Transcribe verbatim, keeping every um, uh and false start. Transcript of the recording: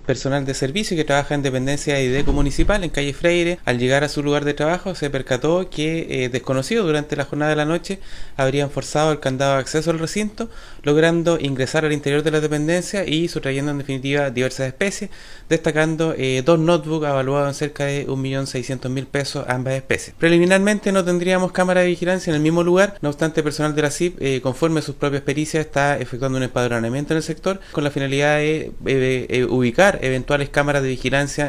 Personal de servicio que trabaja en dependencia de IDECO municipal en calle Freire, al llegar a su lugar de trabajo se percató que eh, desconocidos durante la jornada de la noche habrían forzado el candado de acceso al recinto, logrando ingresar al interior de la dependencia y sustrayendo en definitiva diversas especies, destacando eh, dos notebooks avaluados en cerca de un millón seiscientos mil pesos ambas especies. Preliminarmente no tendríamos cámara de vigilancia en el mismo lugar, no obstante el personal de la C I P, eh, conforme a sus propias pericias, está efectuando un empadronamiento en el sector con la finalidad de eh, eh, ubicar eventuales cámaras de vigilancia